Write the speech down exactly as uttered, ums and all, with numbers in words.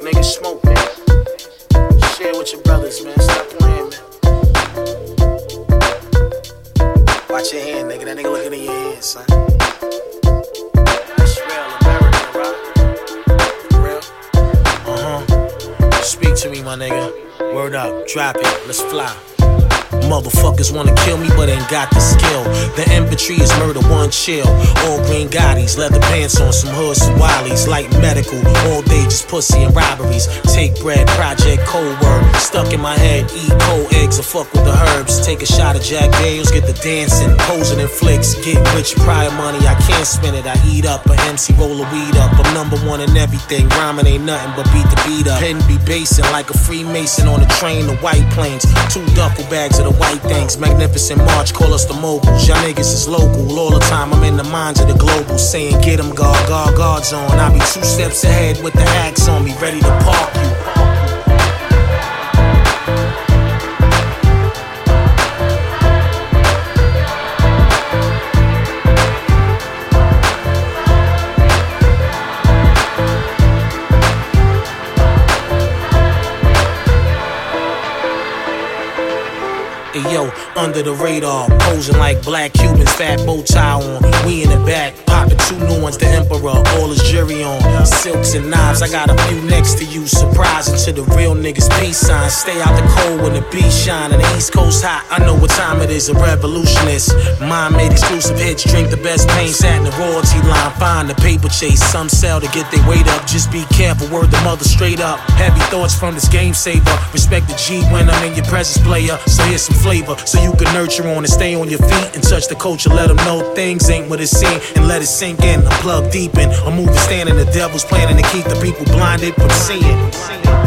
nigga, smoke, man. Share with your brothers, man. Stop playing, man. Watch your hand, nigga. That nigga looking in your hand, son. That's real, American, right? Real? Uh-huh. Speak to me, my nigga. Word up, drop it, let's fly. Motherfuckers wanna kill me, but ain't got the skill. The infantry is murder, one chill. All green Gottis, leather pants on some hoods and willies. Light medical, all day just pussy and robberies. Take bread, project, cold word. Stuck in my head, eat cold eggs or fuck with the herbs. Take a shot of Jack Daniels, get the dancing. Posing in flicks, get rich prior money. I can't spend it, I eat up. A M C roll a weed up. I'm number one in everything. Rhyming ain't nothing but beat the beat up. Pen be basing like a Freemason on a train to White Plains. Two duffel bags of the white things, magnificent march, call us the moguls. Y'all niggas is local, all the time I'm in the minds of the global. Saying get 'em, guard, guard, guards on. I be two steps ahead with the axe on me, ready to park you. Hey yo, under the radar, posing like black Cubans, fat bow tie on. We in the back, popping two new ones, the emperor, all his jury on. Silks and knives, I got a few next to you. Surprising to the real niggas, peace signs. Stay out the cold when the beat shine and the East Coast hot. I know what time it is, a revolutionist. Mind made exclusive hits, drink the best pain, sat in the royalty line. Find the paper chase, some sell to get their weight up. Just be careful, word the mother straight up. Heavy thoughts from this game saver. Respect the G when I'm in your presence, player. So here's some flavor, so you can nurture on and stay on your feet and touch the culture. Let them know things ain't what it seems and let it sink in. I'm plugged deep in a movie standing, the devil's planning to keep the people blinded from seeing.